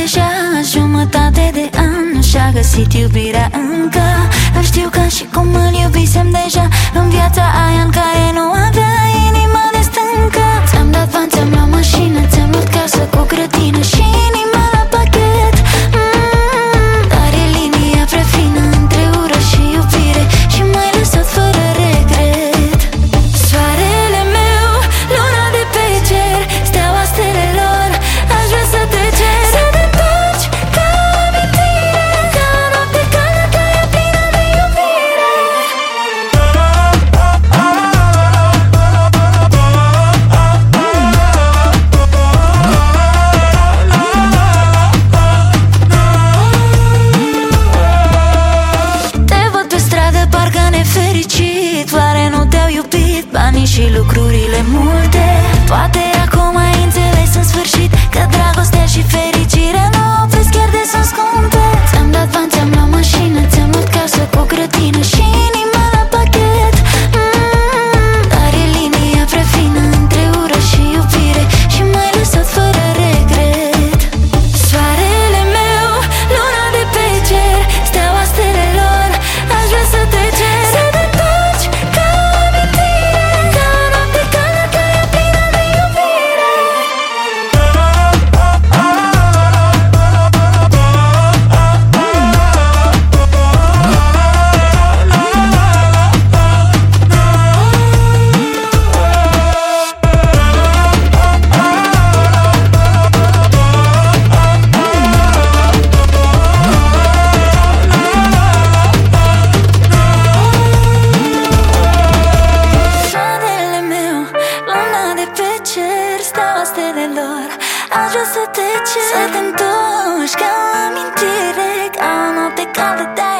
deja jumătate de an nu și-a găsit iubirea încă. Îl știu ca și cum îl iubisem deja în viața aia în care nu avea inima de stâncă. Ți-am dat bani, ți-am luat mașină, ți-am luat casă cu grădină și inima la pachet. Dar e linia prea fină între ură și iubire și m-ai lăsat fără regret. Soarele meu, luna de pe cer, steaua stelelor, aș vrea să te cer să te întorci ca amintire, ca noapte caldă care e plină de iubire. Te văd pe stradă parcă nefericit, oare nu te-au iubit banii și lucrurile multe? Poate acum ai înțeles în sfârșit că dragostea și fericirea nu opresc, chiar de sunt scumpe. Ți-am dat bani, ți-am luat mașină, ți-am luat casă cu grădină și inima la pachet. Dar e linia prea fină între ură și iubire și m-ai lăsat fără regret. Soarele meu, luna de pe cer, steaua stelelor, aș vrea să te cer să te întorci ca amintire, ca noapte caldă care e plină de iubire. Soarele meu, luna de pe cer, steaua stelelor, aș vrea să te cer să te întorci ca amintire, ca o noapte caldă.